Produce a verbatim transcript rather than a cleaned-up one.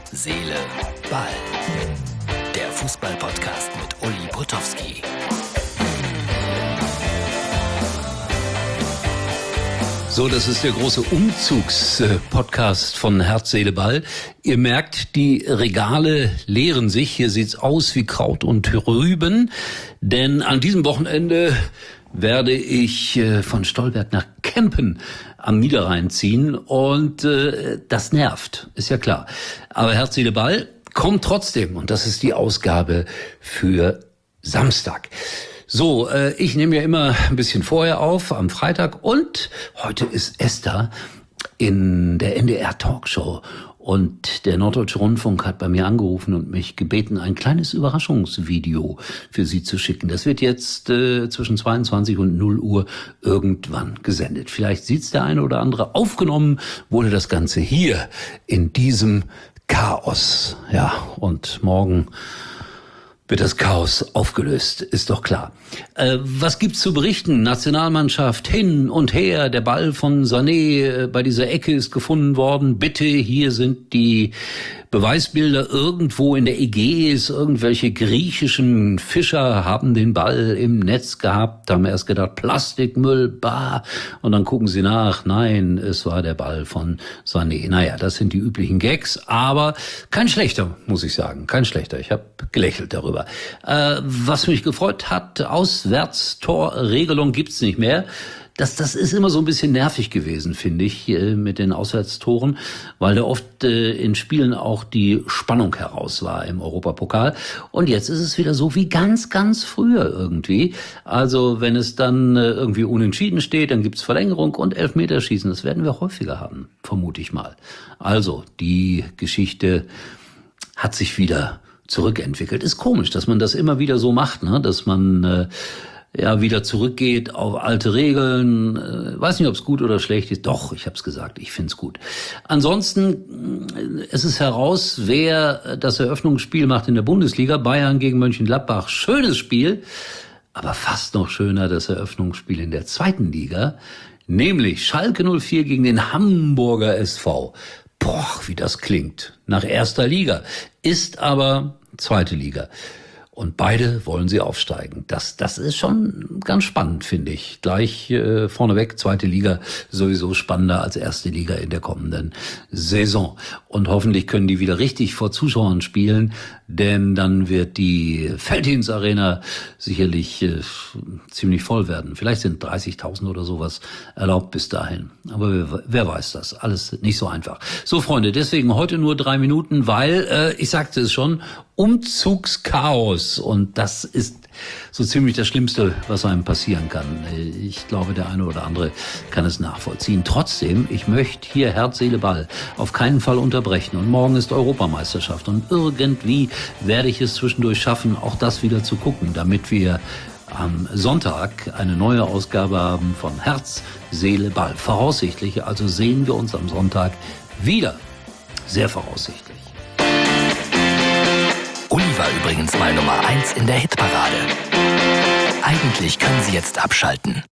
Seele, Ball. Der Fußball-Podcast mit Uli Potowski. So, das ist der große Umzugs-Podcast von Herz, Seele, Ball. Ihr merkt, die Regale leeren sich. Hier sieht's aus wie Kraut und Rüben. Denn an diesem Wochenende werde ich von Stolberg nach Kempen am Niederrhein ziehen. Und äh, das nervt, ist ja klar. Aber Herz, Seele, Ball kommt trotzdem. Und das ist die Ausgabe für Samstag. So, äh, ich nehme ja immer ein bisschen vorher auf, am Freitag. Und heute ist Esther in der N D R-Talkshow. Und der Norddeutsche Rundfunk hat bei mir angerufen und mich gebeten, ein kleines Überraschungsvideo für sie zu schicken. Das wird jetzt äh, zwischen zweiundzwanzig und null Uhr irgendwann gesendet. Vielleicht sieht's der eine oder andere. Aufgenommen wurde das Ganze hier in diesem Chaos. Ja, und morgen wird das Chaos aufgelöst, ist doch klar. Äh, was gibt's zu berichten? Nationalmannschaft hin und her, der Ball von Sané äh, bei dieser Ecke ist gefunden worden. Bitte, hier sind die Beweisbilder irgendwo in der Ägäis. Irgendwelche griechischen Fischer haben den Ball im Netz gehabt, haben erst gedacht, Plastikmüll, bah. Und dann gucken sie nach, nein, es war der Ball von Sané. Naja, das sind die üblichen Gags, aber kein schlechter, muss ich sagen, kein schlechter. Ich habe gelächelt darüber. Äh, was mich gefreut hat, Auswärtstorregelung gibt's nicht mehr. Das, das ist immer so ein bisschen nervig gewesen, finde ich, mit den Auswärtstoren, weil da oft äh, in Spielen auch die Spannung heraus war im Europapokal. Und jetzt ist es wieder so wie ganz, ganz früher irgendwie. Also wenn es dann äh, irgendwie unentschieden steht, dann gibt's Verlängerung und Elfmeterschießen. Das werden wir häufiger haben, vermute ich mal. Also die Geschichte hat sich wieder zurückentwickelt. Ist komisch, dass man das immer wieder so macht, ne? Dass man äh, ja wieder zurückgeht auf alte Regeln. Äh, weiß nicht, ob es gut oder schlecht ist. Doch, ich habe es gesagt, ich find's gut. Ansonsten, äh, es ist heraus, wer das Eröffnungsspiel macht in der Bundesliga. Bayern gegen Mönchengladbach. Schönes Spiel, aber fast noch schöner das Eröffnungsspiel in der zweiten Liga, nämlich Schalke null vier gegen den Hamburger S V. Boah, wie das klingt. Nach erster Liga. Ist aber zweite Liga. Und beide wollen sie aufsteigen. Das, das ist schon ganz spannend, finde ich. Gleich äh, vorneweg, zweite Liga sowieso spannender als erste Liga in der kommenden Saison. Und hoffentlich können die wieder richtig vor Zuschauern spielen, denn dann wird die Felddienst Arena sicherlich äh, ziemlich voll werden. Vielleicht sind dreißigtausend oder sowas erlaubt bis dahin. Aber wer, wer weiß das? Alles nicht so einfach. So, Freunde, deswegen heute nur drei Minuten, weil, äh, ich sagte es schon, Umzugschaos. Und das ist so ziemlich das Schlimmste, was einem passieren kann. Ich glaube, der eine oder andere kann es nachvollziehen. Trotzdem, ich möchte hier Herz, Seele, Ball auf keinen Fall unterbrechen. Und morgen ist Europameisterschaft. Und irgendwie werde ich es zwischendurch schaffen, auch das wieder zu gucken, damit wir am Sonntag eine neue Ausgabe haben von Herz, Seele, Ball. Voraussichtlich, also sehen wir uns am Sonntag wieder. Sehr voraussichtlich. Uli war übrigens mal Nummer eins in der Hitparade. Eigentlich können Sie jetzt abschalten.